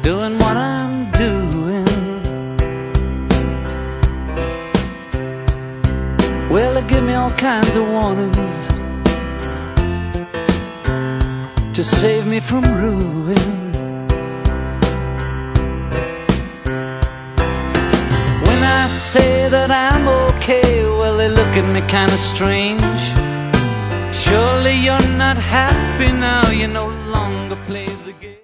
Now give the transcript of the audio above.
doing what I'm doing. Well, they give me all kinds of warnings to save me from ruin. When I say that I'm okay, well, they look at me kinda strange. Surely you're not happy now, you no longer play the game.